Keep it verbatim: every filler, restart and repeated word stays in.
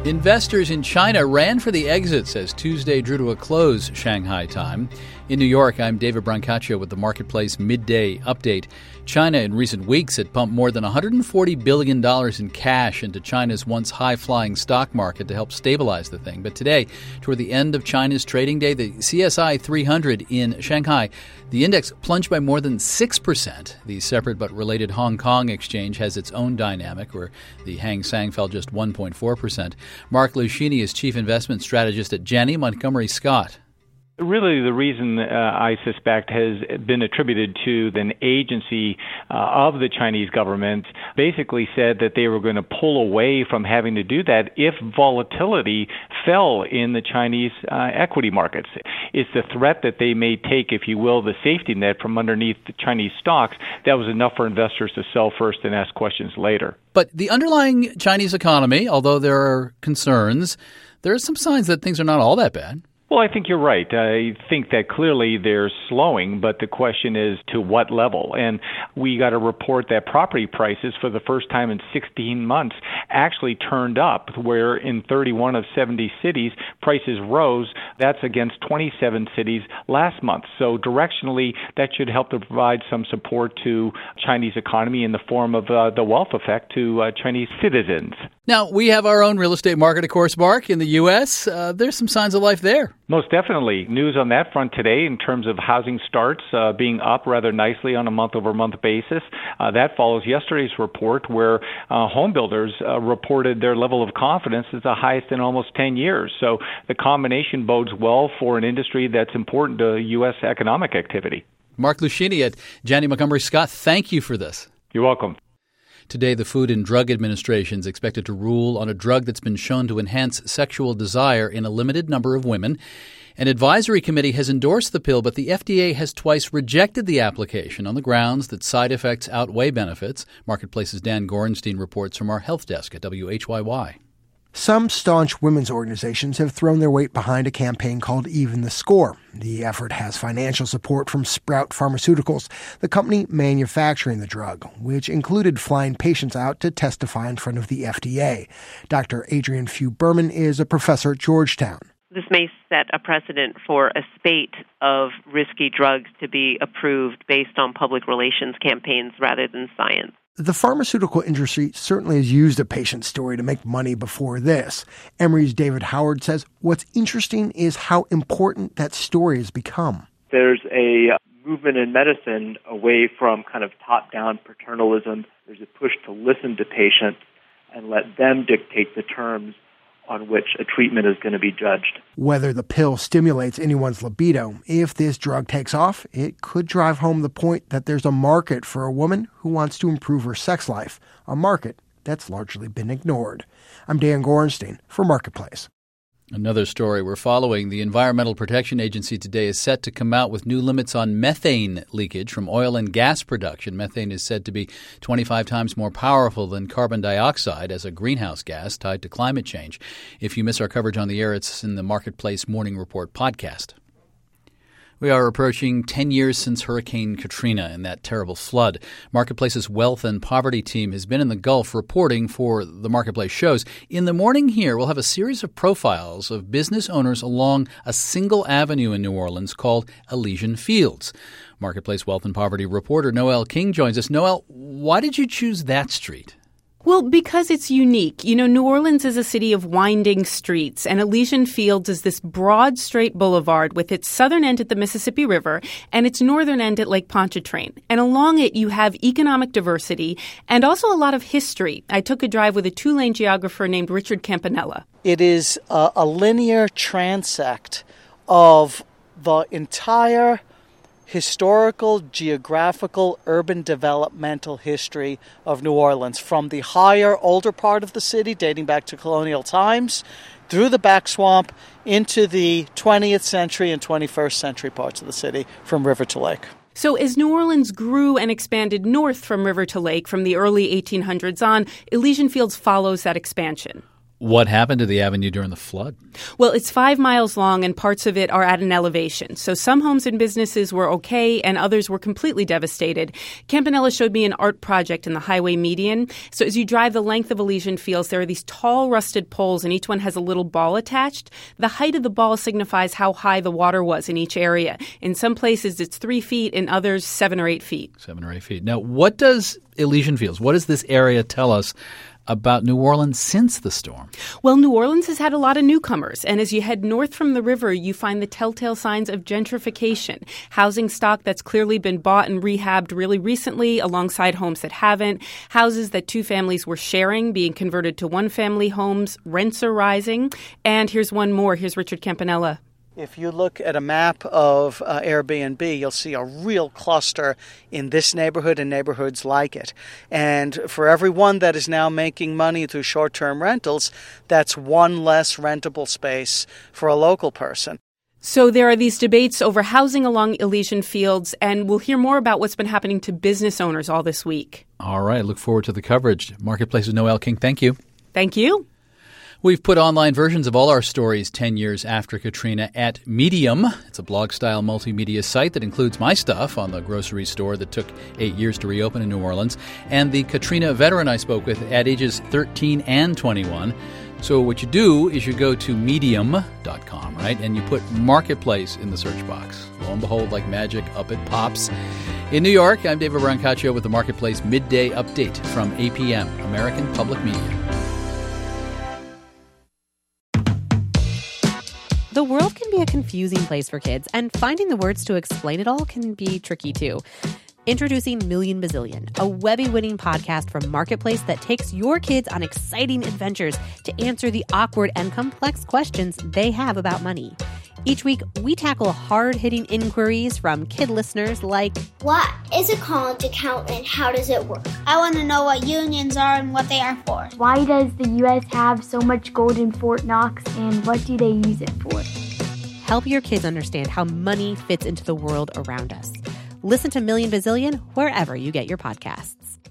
Investors in China ran for the exits as Tuesday drew to a close Shanghai time. In New York, I'm David Brancaccio with the Marketplace Midday Update. China in recent weeks had pumped more than one hundred forty billion dollars in cash into China's once high-flying stock market to help stabilize the thing. But today, toward the end of China's trading day, the C S I three hundred in Shanghai, the index plunged by more than six percent. The separate but related Hong Kong exchange has its own dynamic, where the Hang Seng fell just one point four percent. Mark Lucchini is chief investment strategist at Janney Montgomery Scott. Really, the reason uh, I suspect has been attributed to an agency uh, of the Chinese government basically said that they were going to pull away from having to do that if volatility fell in the Chinese uh, equity markets. It's the threat that they may take, if you will, the safety net from underneath the Chinese stocks. That was enough for investors to sell first and ask questions later. But the underlying Chinese economy, although there are concerns, there are some signs that things are not all that bad. Well, I think you're right. I think that clearly they're slowing, but the question is to what level? And we got a report that property prices for the first time in sixteen months actually turned up, where in thirty-one of seventy cities, prices rose. That's against twenty-seven cities last month. So directionally, that should help to provide some support to Chinese economy in the form of uh, the wealth effect to uh, Chinese citizens. Now, we have our own real estate market, of course, Mark, in the U S. Uh, there's some signs of life there. Most definitely. News on that front today in terms of housing starts uh, being up rather nicely on a month-over-month basis. Uh, that follows yesterday's report where uh, home builders uh, reported their level of confidence is the highest in almost ten years. So the combination bodes well for an industry that's important to U S economic activity. Mark Lucchini at Janney Montgomery Scott, thank you for this. You're welcome. Today, the Food and Drug Administration is expected to rule on a drug that's been shown to enhance sexual desire in a limited number of women. An advisory committee has endorsed the pill, but the F D A has twice rejected the application on the grounds that side effects outweigh benefits. Marketplace's Dan Gorenstein reports from our health desk at W H Y Y. Some staunch women's organizations have thrown their weight behind a campaign called Even the Score. The effort has financial support from Sprout Pharmaceuticals, the company manufacturing the drug, which included flying patients out to testify in front of the F D A. Doctor Adrienne Few-Berman is a professor at Georgetown. This may set a precedent for a spate of risky drugs to be approved based on public relations campaigns rather than science. The pharmaceutical industry certainly has used a patient story to make money before this. Emory's David Howard says what's interesting is how important that story has become. There's a movement in medicine away from kind of top-down paternalism. There's a push to listen to patients and let them dictate the terms on which a treatment is going to be judged. Whether the pill stimulates anyone's libido, if this drug takes off, it could drive home the point that there's a market for a woman who wants to improve her sex life, a market that's largely been ignored. I'm Dan Gorenstein for Marketplace. Another story we're following. The Environmental Protection Agency today is set to come out with new limits on methane leakage from oil and gas production. Methane is said to be twenty-five times more powerful than carbon dioxide as a greenhouse gas tied to climate change. If you miss our coverage on the air, it's in the Marketplace Morning Report podcast. We are approaching ten years since Hurricane Katrina and that terrible flood. Marketplace's Wealth and Poverty team has been in the Gulf reporting for the Marketplace shows. In the morning here, we'll have a series of profiles of business owners along a single avenue in New Orleans called Elysian Fields. Marketplace Wealth and Poverty reporter Noel King joins us. Noel, why did you choose that street? Well, because it's unique. You know, New Orleans is a city of winding streets, and Elysian Fields is this broad, straight boulevard with its southern end at the Mississippi River and its northern end at Lake Pontchartrain. And along it, you have economic diversity and also a lot of history. I took a drive with a two-lane geographer named Richard Campanella. It is a, a linear transect of the entire historical, geographical, urban developmental history of New Orleans, from the higher, older part of the city, dating back to colonial times, through the back swamp, into the twentieth century and twenty-first century parts of the city, from river to lake. So as New Orleans grew and expanded north from river to lake from the early eighteen hundreds on, Elysian Fields follows that expansion. What happened to the avenue during the flood? Well, it's five miles long and parts of it are at an elevation. So some homes and businesses were okay and others were completely devastated. Campanella showed me an art project in the highway median. So as you drive the length of Elysian Fields, there are these tall rusted poles and each one has a little ball attached. The height of the ball signifies how high the water was in each area. In some places it's three feet, in others seven or eight feet. Seven or eight feet. Now, what does Elysian Fields, what does this area tell us about New Orleans since the storm? Well, New Orleans has had a lot of newcomers, and as you head north from the river, you find the telltale signs of gentrification. Housing stock that's clearly been bought and rehabbed really recently alongside homes that haven't. Houses that two families were sharing being converted to one-family homes. Rents are rising. And here's one more. Here's Richard Campanella. If you look at a map of uh, Airbnb, you'll see a real cluster in this neighborhood and neighborhoods like it. And for everyone that is now making money through short-term rentals, that's one less rentable space for a local person. So there are these debates over housing along Elysian Fields, and we'll hear more about what's been happening to business owners all this week. All right. Look forward to the coverage. Marketplace's Noelle King, thank you. Thank you. We've put online versions of all our stories ten years after Katrina at Medium. It's a blog-style multimedia site that includes my stuff on the grocery store that took eight years to reopen in New Orleans, and the Katrina veteran I spoke with at ages thirteen and twenty-one. So what you do is you go to medium dot com, right, and you put Marketplace in the search box. Lo and behold, like magic, up it pops. In New York, I'm David Brancaccio with the Marketplace Midday Update from A P M, American Public Media. The world can be a confusing place for kids, and finding the words to explain it all can be tricky too. Introducing Million Bazillion, a Webby-winning podcast from Marketplace that takes your kids on exciting adventures to answer the awkward and complex questions they have about money. Each week, we tackle hard-hitting inquiries from kid listeners like, what is a college account and how does it work? I want to know what unions are and what they are for. Why does the U S have so much gold in Fort Knox and what do they use it for? Help your kids understand how money fits into the world around us. Listen to Million Bazillion wherever you get your podcasts.